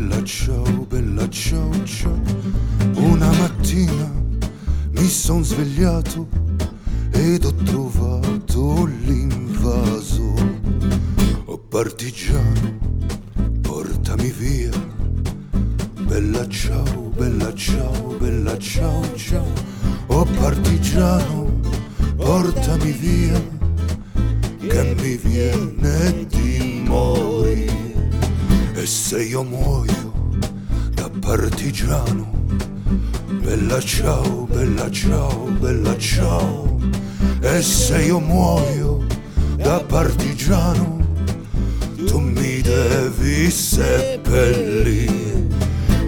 bella ciao ciao. Una mattina mi son svegliato ed ho trovato l'invaso. Oh partigiano, portami via. Bella ciao, bella ciao, bella ciao ciao. Oh partigiano, portami via, che mi viene di morire. E se io muoio da partigiano, bella ciao, bella ciao, bella ciao. E se io muoio da partigiano, tu mi devi seppellire.